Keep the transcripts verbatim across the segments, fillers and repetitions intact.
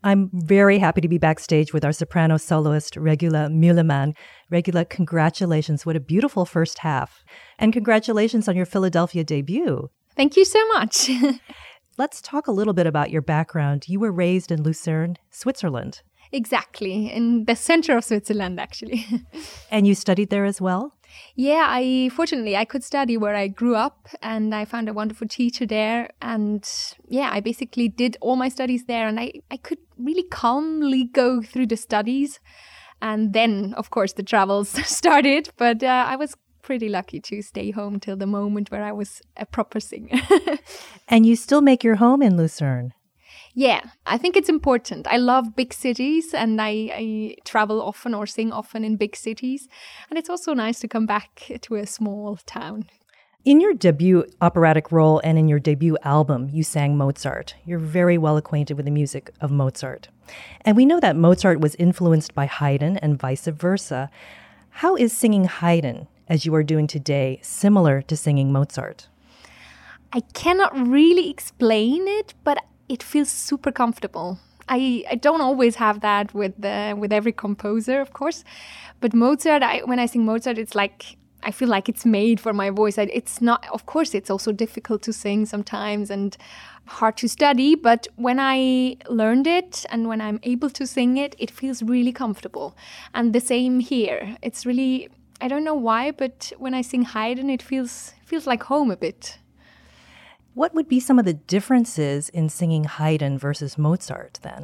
I'm very happy to be backstage with our soprano soloist, Regula Meuleman. Regula, congratulations. What a beautiful first half. And congratulations on your Philadelphia debut. Thank you so much. Let's talk a little bit about your background. You were raised in Lucerne, Switzerland. Exactly, in the center of Switzerland, actually. And you studied there as well? Yeah, I fortunately, I could study where I grew up, and I found a wonderful teacher there. And yeah, I basically did all my studies there, and I, I could really calmly go through the studies. And then, of course, the travels started, but uh, I was pretty lucky to stay home till the moment where I was a proper singer. And you still make your home in Lucerne? Yeah, I think it's important. I love big cities, and I, I travel often or sing often in big cities. And it's also nice to come back to a small town. In your debut operatic role and in your debut album, you sang Mozart. You're very well acquainted with the music of Mozart. And we know that Mozart was influenced by Haydn and vice versa. How is singing Haydn, as you are doing today, similar to singing Mozart? I cannot really explain it, but it feels super comfortable. I, I don't always have that with the, with every composer, of course. But Mozart, I, when I sing Mozart, it's like, I feel like it's made for my voice. I, it's not, of course, it's also difficult to sing sometimes and hard to study. But when I learned it and when I'm able to sing it, it feels really comfortable. And the same here. It's really, I don't know why, but when I sing Haydn, it feels feels like home a bit. What would be some of the differences in singing Haydn versus Mozart then?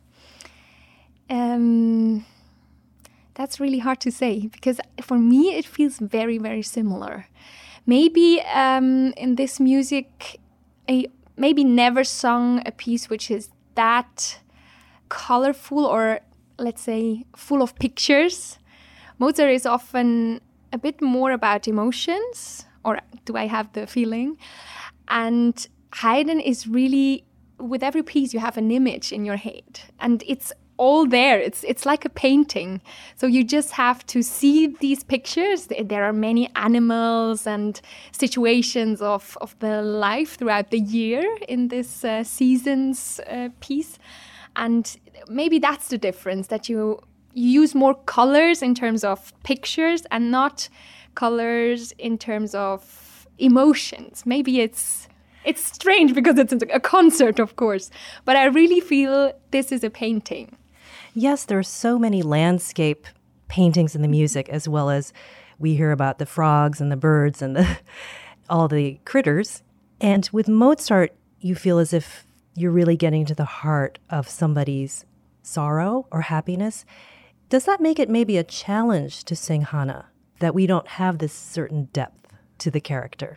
Um, that's really hard to say because for me it feels very, very similar. Maybe um, in this music, I maybe never sung a piece which is that colorful or let's say full of pictures. Mozart is often a bit more about emotions, or do I have the feeling? And Haydn is really, with every piece you have an image in your head and it's all there. It's it's like a painting. So you just have to see these pictures. There are many animals and situations of, of the life throughout the year in this uh, seasons uh, piece. And maybe that's the difference, that you, you use more colors in terms of pictures and not colors in terms of emotions. Maybe it's it's strange because it's a concert, of course, but I really feel this is a painting. Yes, there are so many landscape paintings in the music, as well as we hear about the frogs and the birds and the, all the critters. And with Mozart, you feel as if you're really getting to the heart of somebody's sorrow or happiness. Does that make it maybe a challenge to sing Hannah, that we don't have this certain depth to the character?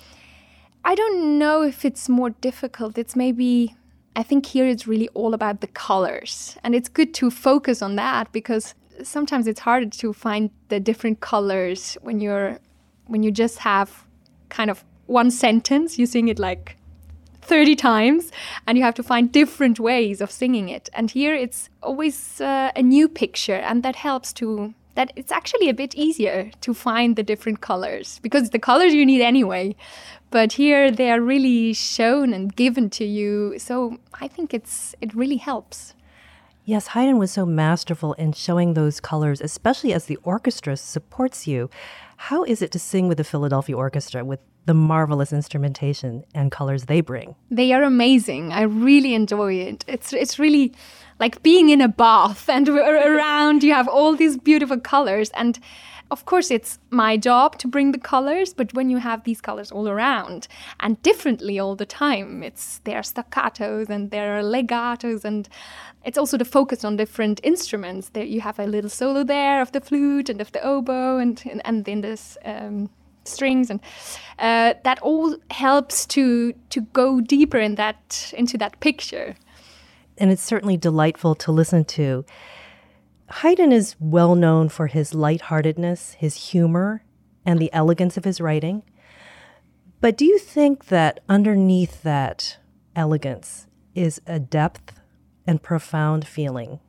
I don't know if it's more difficult. It's maybe, I think here it's really all about the colors. And it's good to focus on that because sometimes it's harder to find the different colors when you're, when you just have kind of one sentence, you sing it like thirty times and you have to find different ways of singing it. And here it's always uh, a new picture, and that helps to, that it's actually a bit easier to find the different colors because the colors you need anyway. But here they are really shown and given to you. So I think it's it really helps. Yes, Haydn was so masterful in showing those colors, especially as the orchestra supports you. How is it to sing with the Philadelphia Orchestra with the marvelous instrumentation and colors they bring? They are amazing. I really enjoy it. It's it's really like being in a bath, and around you have all these beautiful colors. And of course, it's my job to bring the colors, but when you have these colors all around and differently all the time, it's there are staccatos and there are legatos, and it's also the focus on different instruments. There you have a little solo there of the flute and of the oboe and and, and then this um, strings, and uh, that all helps to to go deeper in that into that picture. And it's certainly delightful to listen to. Haydn is well known for his lightheartedness, his humor, and the elegance of his writing. But do you think that underneath that elegance is a depth and profound feeling?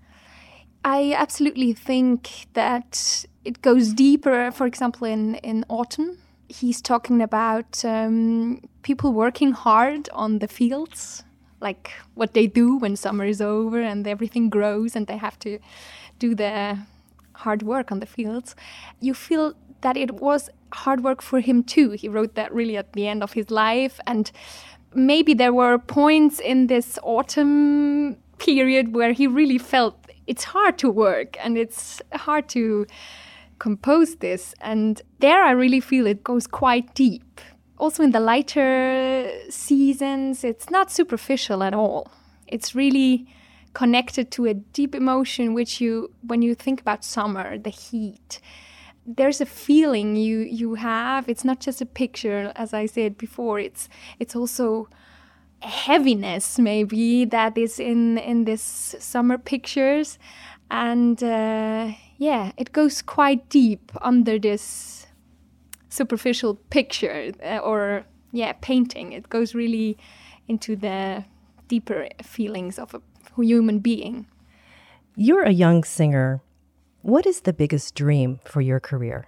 I absolutely think that it goes deeper. For example, in, in Autumn, he's talking about um, people working hard on the fields, like what they do when summer is over and everything grows and they have to do the hard work on the fields. You feel that it was hard work for him too. He wrote that really at the end of his life, and maybe there were points in this autumn period where he really felt it's hard to work and it's hard to compose this. And there I really feel it goes quite deep. Also in the lighter seasons, it's not superficial at all. It's really connected to a deep emotion, which you, when you think about summer, the heat, there's a feeling you, you have. It's not just a picture, as I said before. It's it's also a heaviness, maybe, that is in, in this summer pictures. And uh, yeah, it goes quite deep under this superficial picture uh, or, yeah, painting. It goes really into the deeper feelings of a human being. You're a young singer. What is the biggest dream for your career?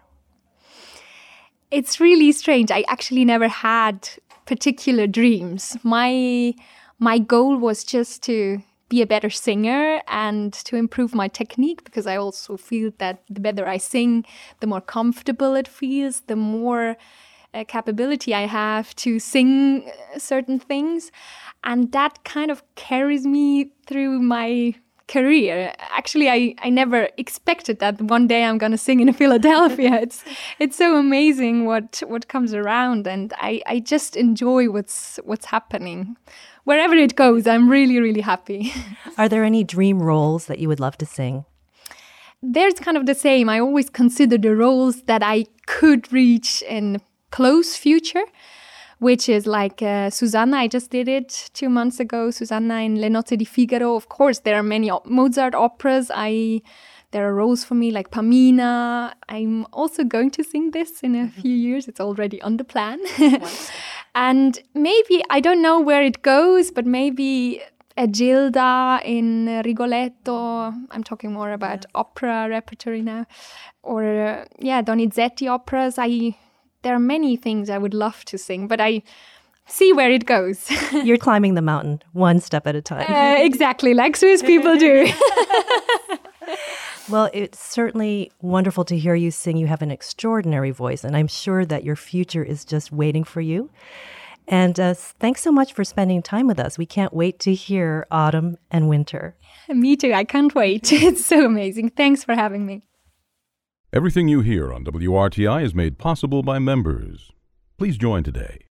It's really strange. I actually never had particular dreams. My my goal was just to be a better singer and to improve my technique, because I also feel that the better I sing, the more comfortable it feels, the more uh, capability I have to sing certain things. And that kind of carries me through my career. Actually, I, I never expected that one day I'm going to sing in Philadelphia. It's it's so amazing what what comes around, and I, I just enjoy what's what's happening. Wherever it goes, I'm really, really happy. Are there any dream roles that you would love to sing? There's kind of the same. I always consider the roles that I could reach in close future, which is like uh, Susanna. I just did it two months ago. Susanna in Le Nozze di Figaro. Of course, there are many op- Mozart operas. I there are roles for me like Pamina. I'm also going to sing this in a few years. It's already on the plan. And maybe, I don't know where it goes, but maybe a Gilda in Rigoletto. I'm talking more about yes. opera repertory now. Or, uh, yeah, Donizetti operas. I... There are many things I would love to sing, but I see where it goes. You're climbing the mountain one step at a time. Uh, exactly, like Swiss people do. Well, it's certainly wonderful to hear you sing. You have an extraordinary voice, and I'm sure that your future is just waiting for you. And uh, thanks so much for spending time with us. We can't wait to hear Autumn and Winter. Me too. I can't wait. It's so amazing. Thanks for having me. Everything you hear on W R T I is made possible by members. Please join today